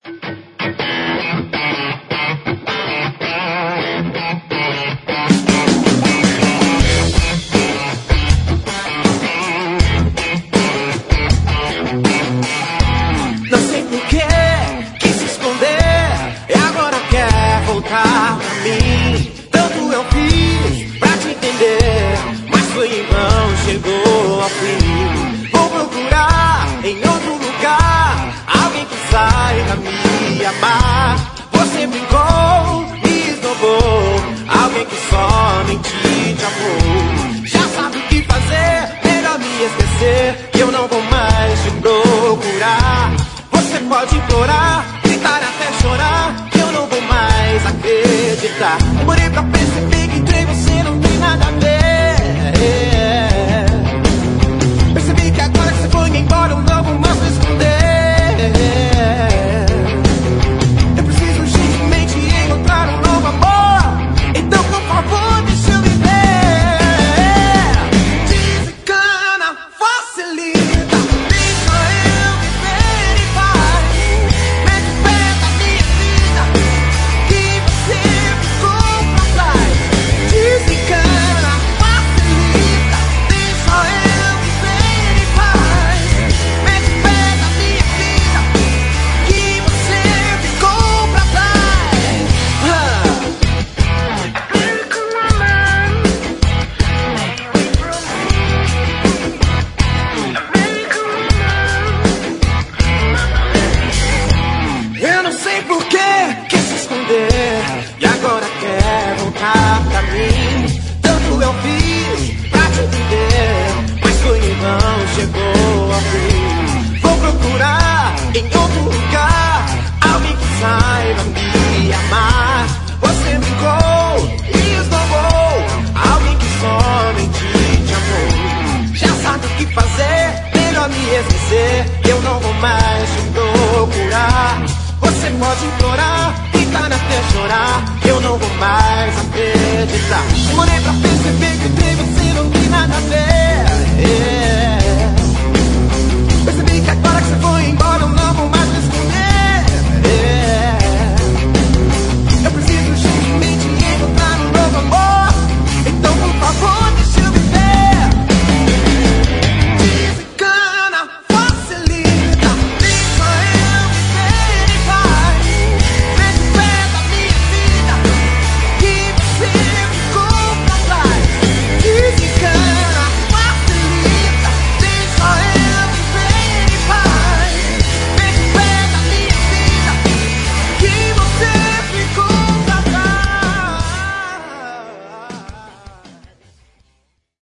Não sei por que quis se esconder e agora quer voltar pra mim. Tanto eu fiz pra te entender, mas foi em vão, chegou ao fim. Vou procurar em outro lugar alguém que saiba me amar. Você brincou, me esnobou, alguém que somente te amou. Já sabe o que fazer, melhor me esquecer, que eu não vou mais te procurar. Você pode implorar, gritar até chorar, que eu não vou mais acreditar. Demorei pra perceber que entre você não tem nada a ver. Percebi que agora que você foi embora eu não vou mais me esconder. Eu preciso urgentemente encontrar um novo amor, então por favor deixa eu viver. Desencana, facilita, deixa eu viver e vai. Mete o pé na minha vida, que você ficou pra trás. Desencana, facilita, deixa eu viver e vai. Mete o pé na minha vida, que você ficou pra trás. Eu não sei por que quis se esconder e agora quer voltar pra mim. Tanto eu fiz pra te entender, mas foi em vão, chegou ao fim. Vou procurar em outro lugar alguém que saiba me amar. Você brincou e esnobou, alguém que somente te amou. Já sabe o que fazer, melhor me esquecer, que eu não vou mais te procurar. Você pode implorar, gritar até chorar, eu não vou mais acreditar. Demorei pra